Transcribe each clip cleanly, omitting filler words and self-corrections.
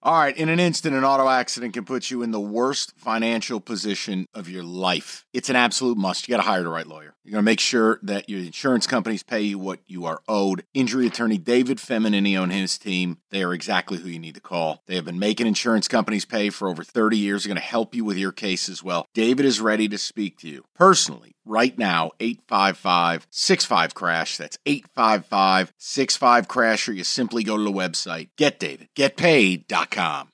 All right, in an instant, an auto accident can put you in the worst financial position of your life. It's an absolute must. You got to hire the right lawyer. You're going to make sure that your insurance companies pay you what you are owed. Injury attorney David Feminini and his team, they are exactly who you need to call. They have been making insurance companies pay for over 30 years. They're going to help you with your case as well. David is ready to speak to you personally. Right now, 855-65-CRASH. That's 855-65-CRASH, or you simply go to the website, getdavidgetpaid.com.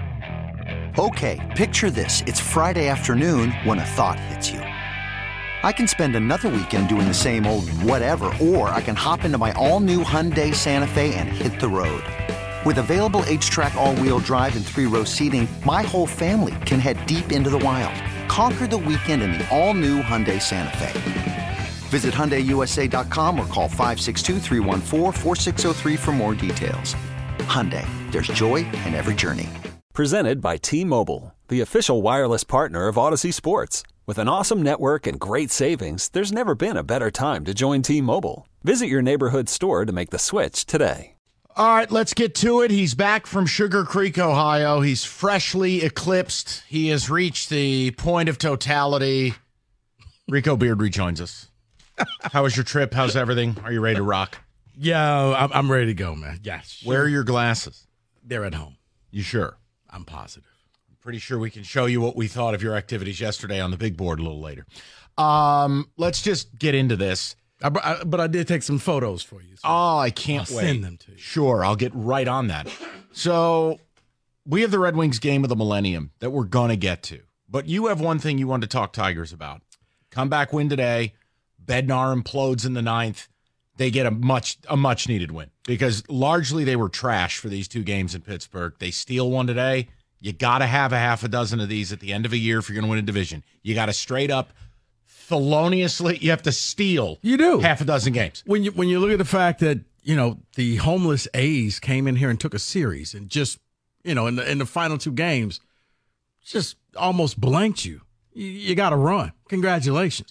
Okay, picture this. It's Friday afternoon when a thought hits you. I can spend another weekend doing the same old whatever, or I can hop into my all-new Hyundai Santa Fe and hit the road. With available H-Track all-wheel drive and 3-row seating, my whole family can head deep into the wild. Conquer the weekend in the all-new Hyundai Santa Fe. Visit HyundaiUSA.com or call 562-314-4603 for more details. Hyundai, there's joy in every journey. Presented by T-Mobile, the official wireless partner of Odyssey Sports. With an awesome network and great savings, there's never been a better time to join T-Mobile. Visit your neighborhood store to make the switch today. All right, let's get to it. He's back from Sugar Creek, Ohio. He's freshly eclipsed. He has reached the point of totality. Rico Beard rejoins us. How was your trip? How's everything? Are you ready to rock? Yeah, I'm ready to go, man. Yes. Where are your glasses? They're at home. You sure? I'm positive. I'm pretty sure we can show you what we thought of your activities yesterday on the big board a little later. Let's just get into this. But I did take some photos for you. So Oh, I can't I'll wait. send them to you. Sure, I'll get right on that. So we have the Red Wings game of the millennium that we're going to get to. But you have one thing you want to talk Tigers about. Comeback win today. Bednar implodes in the ninth. They get a much needed win because largely they were trash for these two games in Pittsburgh. They steal one today. You got to have a half a dozen of these at the end of a year if you're going to win a division. You got to straight up feloniously, you have to steal. You do half a dozen games. When you look at the fact that the homeless A's came in here and took a series and just in the final two games, just almost blanked you. You got to run. Congratulations.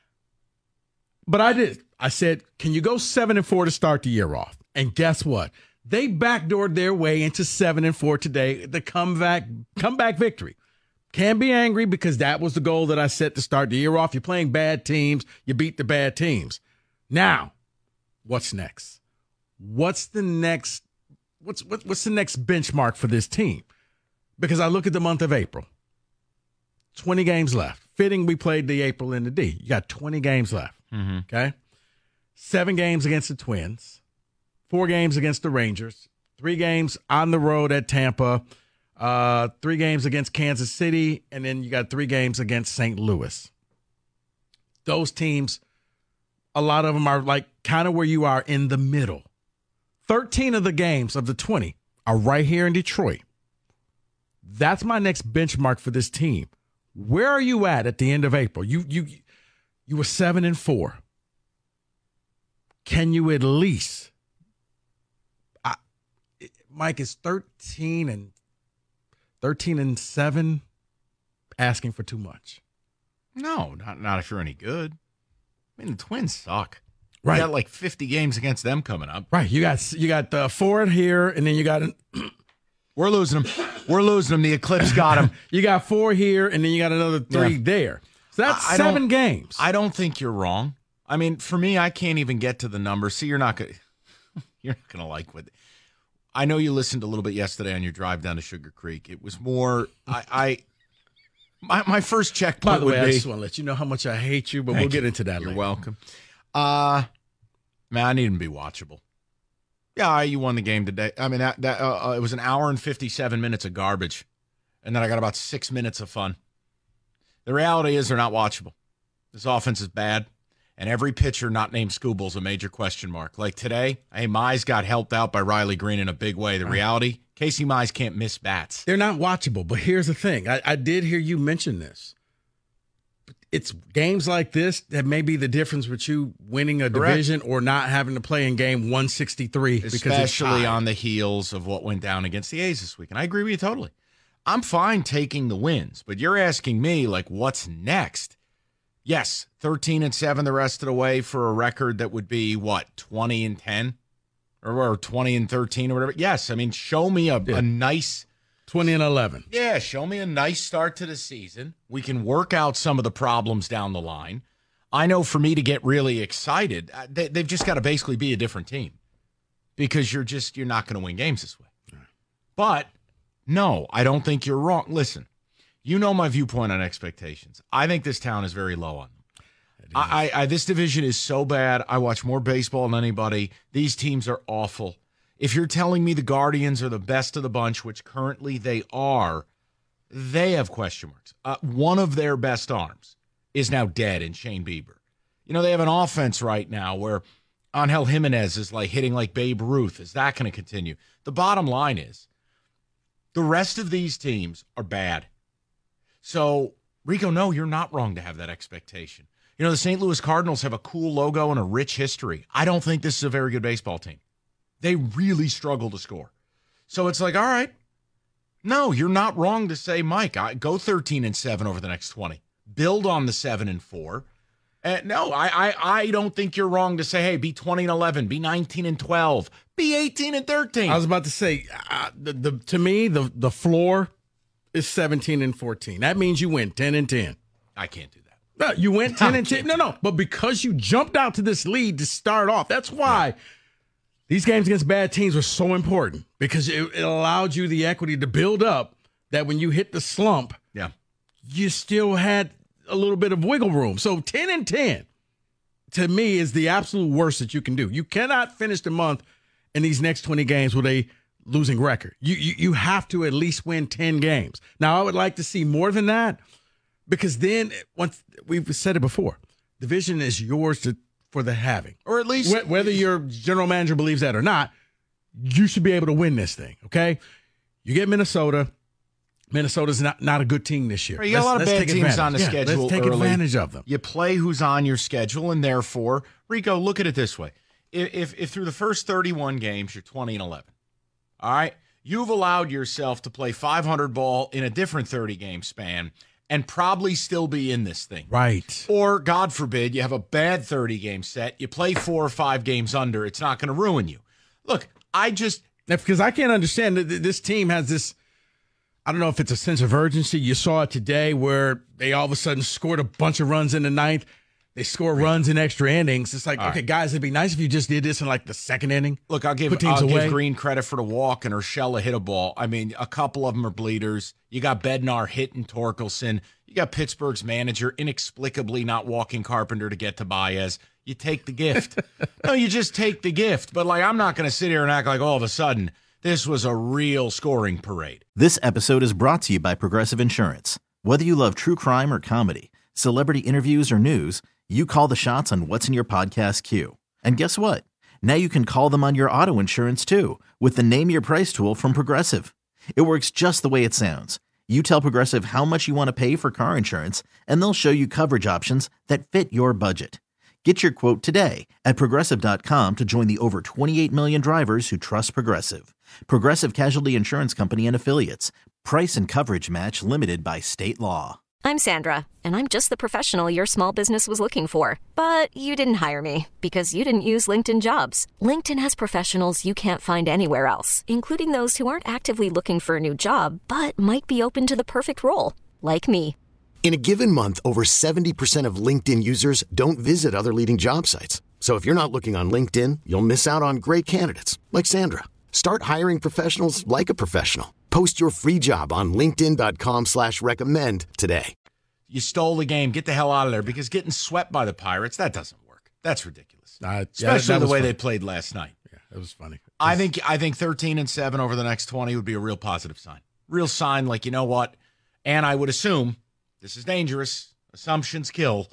But I did. I said, can you go 7-4 to start the year off? And guess what? They backdoored their way into 7-4 today. The comeback victory. Can be angry because that was the goal that I set to start the year off. You're playing bad teams. You beat the bad teams. Now, what's next? What's the next benchmark for this team? Because I look at the month of April. 20 games left. Fitting we played the April in the D. You got 20 games left. Mm-hmm. Okay? 7 games against the Twins. 4 games against the Rangers. 3 games on the road at Tampa. 3 games against Kansas City, and then you got 3 games against St. Louis. Those teams, a lot of them are like kind of where you are in the middle. 13 of the games of the 20 are right here in Detroit. That's my next benchmark for this team. Where are you at the end of April? You were 7-4. Can you at least? Mike is 13-7, asking for too much. No, not if you're any good. I mean, the Twins suck. Right. You got like 50 games against them coming up. Right. You got 4 here, and then you got We're losing them. The Eclipse got them. You got 4 here, and then you got another 3 there. So that's 7 games. I don't think you're wrong. I mean, for me, I can't even get to the numbers. See, you're not gonna like what. I know you listened a little bit yesterday on your drive down to Sugar Creek. It was more. My first checkpoint. By the way, I just want to let you know how much I hate you, but we'll get into that later. You're welcome. Man, I need him to be watchable. Yeah, you won the game today. I mean, that it was an hour and 57 minutes of garbage, and then I got about 6 minutes of fun. The reality is they're not watchable. This offense is bad, and every pitcher not named Scooble's a major question mark. Like today, Mize got helped out by Riley Green in a big way. The reality, Casey Mize can't miss bats. They're not watchable, but here's the thing. I did hear you mention this. It's games like this that may be the difference with you winning a division or not having to play in game 163. Especially on the heels of what went down against the A's this week. And I agree with you totally. I'm fine taking the wins, but you're asking me, like, what's next? Yes, 13-7 the rest of the way for a record that would be, 20-10? Or 20-13 or whatever? Yes, I mean, show me a nice 20-11. Yeah, show me a nice start to the season. We can work out some of the problems down the line. I know for me to get really excited, they've just got to basically be a different team because you're not going to win games this way. But no, I don't think you're wrong. Listen, you know my viewpoint on expectations. I think this town is very low on them. This division is so bad. I watch more baseball than anybody. These teams are awful. If you're telling me the Guardians are the best of the bunch, which currently they are, they have question marks. One of their best arms is now dead in Shane Bieber. You know, they have an offense right now where Angel Jimenez is like hitting like Babe Ruth. Is that going to continue? The bottom line is the rest of these teams are bad. So, Rico, no, you're not wrong to have that expectation. You know, the St. Louis Cardinals have a cool logo and a rich history. I don't think this is a very good baseball team. They really struggle to score. So it's like, all right, no, you're not wrong to say, Mike, go 13-7 over the next 20. Build on the 7-4. No, I don't think you're wrong to say, hey, be 20-11, be 19-12, be 18-13. I was about to say, to me, the floor is 17-14. That means you win 10-10. I can't do that. No, you went 10-10. No, but because you jumped out to this lead to start off, that's why these games against bad teams were so important, because it allowed you the equity to build up that when you hit the slump, you still had a little bit of wiggle room. So 10-10 to me is the absolute worst that you can do. You cannot finish the month in these next 20 games with a losing record. You have to at least win 10 games. Now, I would like to see more than that, because then, once we've said it before, division is yours for the having. Or at least whether your general manager believes that or not, you should be able to win this thing, okay? You get Minnesota. Minnesota's not a good team this year. You got a lot of bad teams on the schedule. Let's take advantage of them. You play who's on your schedule, and therefore, Rico, look at it this way. If through the first 31 games, you're 20-11, all right, you've allowed yourself to play 500 ball in a different 30-game span and probably still be in this thing. Right. Or, God forbid, you have a bad 30-game set, you play 4 or 5 games under, it's not going to ruin you. Look, because I can't understand that this team has this, I don't know if it's a sense of urgency. You saw it today where they all of a sudden scored a bunch of runs in the ninth. They score runs in extra innings. It's like, all right, guys, it'd be nice if you just did this in like the second inning. Look, I'll give Green credit for the walk and Urshela hit a ball. I mean, a couple of them are bleeders. You got Bednar hitting Torkelson. You got Pittsburgh's manager inexplicably not walking Carpenter to get to Baez. You take the gift. No, you just take the gift. But like, I'm not going to sit here and act like all of a sudden this was a real scoring parade. This episode is brought to you by Progressive Insurance. Whether you love true crime or comedy, celebrity interviews or news, you call the shots on what's in your podcast queue. And guess what? Now you can call them on your auto insurance too, with the Name Your Price tool from Progressive. It works just the way it sounds. You tell Progressive how much you want to pay for car insurance, and they'll show you coverage options that fit your budget. Get your quote today at Progressive.com to join the over 28 million drivers who trust Progressive. Progressive Casualty Insurance Company and Affiliates. Price and coverage match limited by state law. I'm Sandra, and I'm just the professional your small business was looking for. But you didn't hire me because you didn't use LinkedIn Jobs. LinkedIn has professionals you can't find anywhere else, including those who aren't actively looking for a new job, but might be open to the perfect role, like me. In a given month, over 70% of LinkedIn users don't visit other leading job sites. So if you're not looking on LinkedIn, you'll miss out on great candidates like Sandra. Start hiring professionals like a professional. Post your free job on linkedin.com/recommend today. You stole the game. Get the hell out of there, because getting swept by the Pirates, that doesn't work. That's ridiculous. Especially the way they played last night. Yeah, it was funny. I think 13-7 over the next 20 would be a real positive sign. Real sign, like, you know what? And I would assume, this is dangerous, assumptions kill.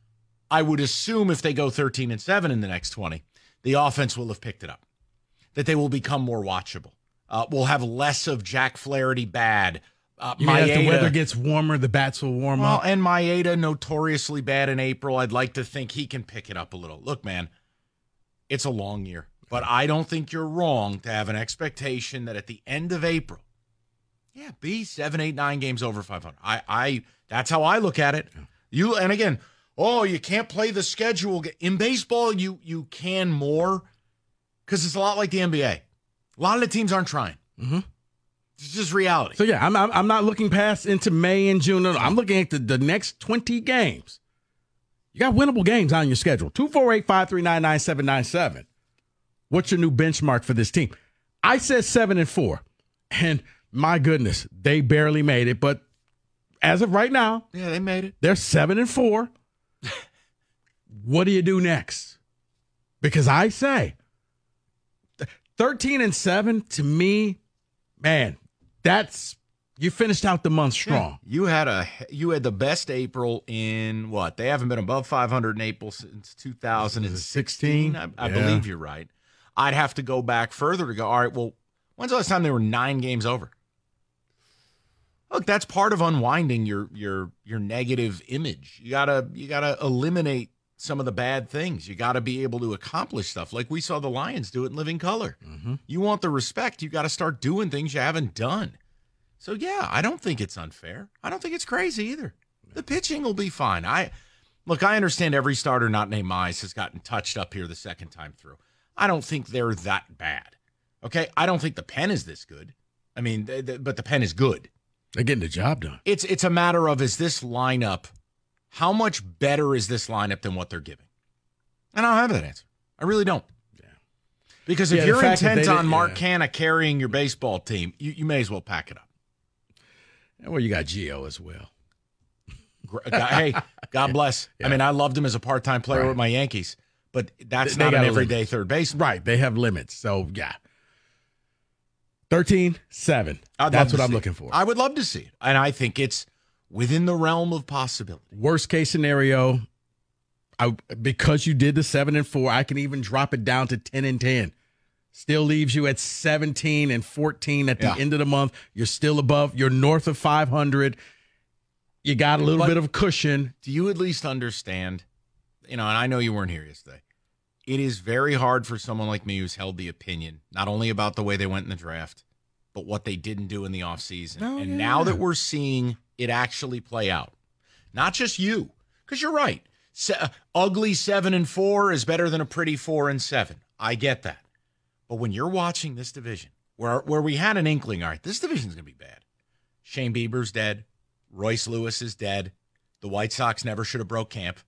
I would assume if they go 13-7 in the next 20, the offense will have picked it up. That they will become more watchable. We'll have less of Jack Flaherty bad. As the weather gets warmer, the bats will warm up. And Maeda, notoriously bad in April. I'd like to think he can pick it up a little. Look, man, it's a long year. But I don't think you're wrong to have an expectation that at the end of April, be 7, 8, 9 games over 500. That's how I look at it. And again, you can't play the schedule. In baseball, you can more because it's a lot like the NBA. A lot of the teams aren't trying. Mm-hmm. It's just reality. So, yeah, I'm not looking past into May and June. No, I'm looking at the next 20 games. You got winnable games on your schedule. 248-539-9797. What's your new benchmark for this team? I said 7-4. And my goodness, they barely made it. But as of right now, yeah, they made it. They're 7-4. What do you do next? Because I say 13-7 to me, man, that's you finished out the month strong. Yeah, you had the best April in what? They haven't been above 500 in April since 2016. I believe you're right. I'd have to go back further to go, all right, well, when's the last time they were 9 games over? Look, that's part of unwinding your negative image. You gotta eliminate some of the bad things. You gotta be able to accomplish stuff like we saw the Lions do it in living color. Mm-hmm. You want the respect, you got to start doing things you haven't done. So yeah, I don't think it's unfair. I don't think it's crazy either. The pitching will be fine. I understand every starter not named Mize has gotten touched up here the second time through. I don't think they're that bad. Okay, I don't think the pen is this good. I mean, but the pen is good. They're getting the job done. It's a matter of, is this lineup, how much better is this lineup than what they're giving? And I don't have that answer. I really don't. Yeah. Because if you're intent on Mark Canha carrying your baseball team, you may as well pack it up. Well, you got Gio as well. Hey, God bless. Yeah. I mean, I loved him as a part-time player with my Yankees, but that's not an everyday third baseman. Right. They have limits. So, yeah. 13-7. That's what I'm looking for. I would love to see it. And I think it's within the realm of possibility. Worst case scenario, because you did the 7-4, I can even drop it down to 10-10. Still leaves you at 17-14 at the end of the month. You're still above. You're north of 500. You got a little bit of cushion. Do you at least understand, and I know you weren't here yesterday, it is very hard for someone like me who's held the opinion, not only about the way they went in the draft, but what they didn't do in the offseason. Now that we're seeing it actually play out, not just you, because you're right. Ugly 7-4 is better than a pretty 4-7. I get that. But when you're watching this division, where we had an inkling, all right, this division's going to be bad. Shane Bieber's dead. Royce Lewis is dead. The White Sox never should have broke camp.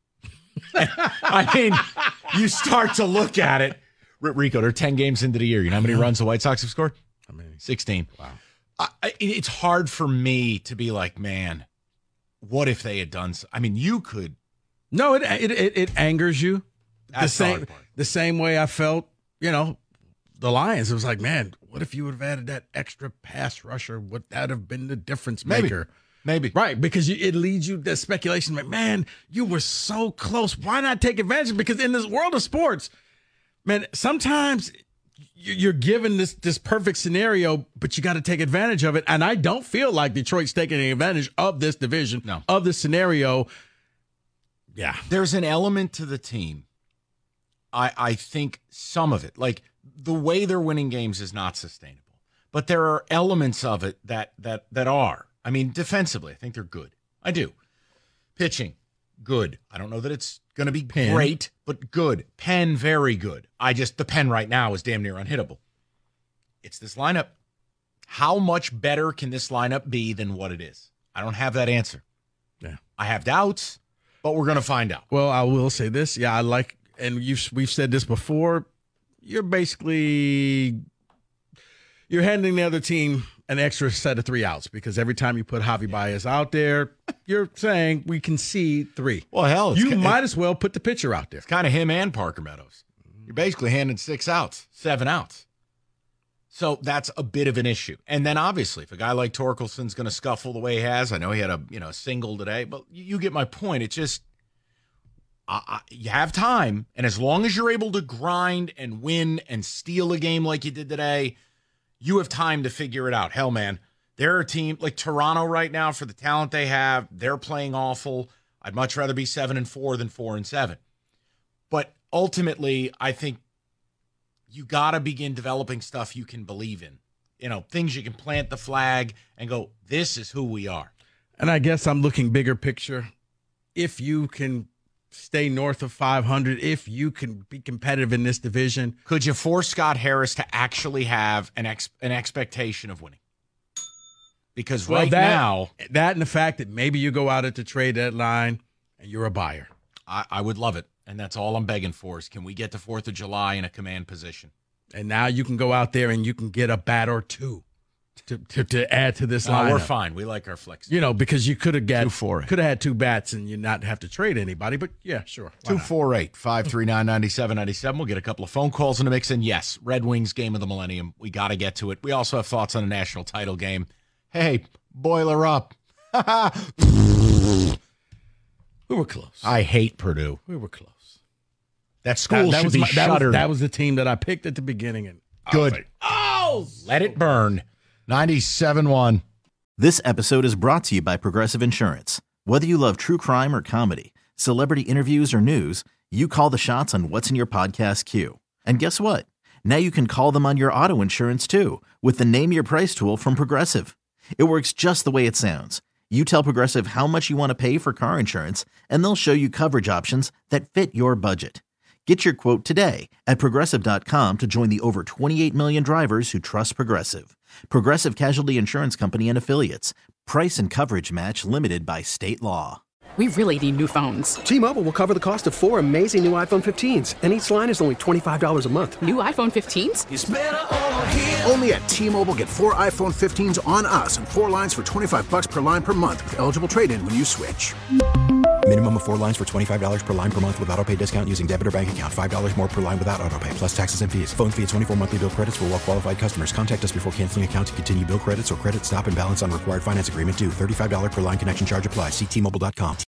I mean, you start to look at it. Rico, they're 10 games into the year. You know how many runs the White Sox have scored? 16. Wow. It's hard for me to be like, man, what if they had done I mean, you could. No, it angers you. That's the same way I felt, the Lions. It was like, man, what if you would have added that extra pass rusher? Would that have been the difference maker? Maybe. Right, because it leads you to speculation like, man, you were so close. Why not take advantage? Because in this world of sports, man, sometimes you're given this perfect scenario, but you got to take advantage of it. And I don't feel like Detroit's taking advantage of this division, of this scenario. Yeah. There's an element to the team. I think some of it, like the way they're winning games is not sustainable. But there are elements of it that are. I mean, defensively, I think they're good. I do. Pitching, good. I don't know that it's going to be great, but good. Pen, very good. The pen right now is damn near unhittable. It's this lineup. How much better can this lineup be than what it is? I don't have that answer. Yeah. I have doubts, but we're going to find out. Well, I will say this. Yeah, and we've said this before, you're handing the other team an extra set of 3 outs because every time you put Javi Baez out there, you're saying we can see 3. Well, hell, you might as well put the pitcher out there. It's kind of him and Parker Meadows. You're basically handing 6 outs, 7 outs. So that's a bit of an issue. And then obviously, if a guy like Torkelson's going to scuffle the way he has, I know he had a single today, but you get my point. It's just you have time, and as long as you're able to grind and win and steal a game like you did today, you have time to figure it out. Hell, man, they're a team like Toronto right now for the talent they have. They're playing awful. I'd much rather be 7-4 than 4-7. But ultimately, I think you got to begin developing stuff you can believe in. Things you can plant the flag and go, this is who we are. And I guess I'm looking bigger picture. If you can stay north of 500, if you can be competitive in this division. Could you force Scott Harris to actually have an expectation of winning? Because that and the fact that maybe you go out at the trade deadline and you're a buyer. I would love it. And that's all I'm begging for is can we get to 4th of July in a command position? And now you can go out there and you can get a bat or two to add to this lineup. We're fine. We like our flex. Because you could have had 2 bats and you not have to trade anybody. But, yeah, sure. 248-539-9797. We'll get a couple of phone calls in the mix. And, yes, Red Wings game of the millennium. We got to get to it. We also have thoughts on the national title game. Hey, boiler up. We were close. I hate Purdue. We were close. That school should be shuttered. That was the team that I picked at the beginning. And good. Let it burn. 97.1. This episode is brought to you by Progressive Insurance. Whether you love true crime or comedy, celebrity interviews or news, you call the shots on what's in your podcast queue. And guess what? Now you can call them on your auto insurance too with the Name Your Price tool from Progressive. It works just the way it sounds. You tell Progressive how much you want to pay for car insurance, and they'll show you coverage options that fit your budget. Get your quote today at Progressive.com to join the over 28 million drivers who trust Progressive. Progressive Casualty Insurance Company and Affiliates. Price and coverage match limited by state law. We really need new phones. T-Mobile will cover the cost of 4 amazing new iPhone 15s, and each line is only $25 a month. New iPhone 15s? It's better over here. Only at T-Mobile, get 4 iPhone 15s on us and 4 lines for $25 per line per month with eligible trade-in when you switch. Minimum of 4 lines for $25 per line per month with autopay discount using debit or bank account. $5 more per line without autopay, plus taxes and fees. Phone fee at 24 monthly bill credits for well-qualified customers. Contact us before canceling account to continue bill credits or credit stop and balance on required finance agreement due. $35 per line connection charge applies. See T-Mobile.com.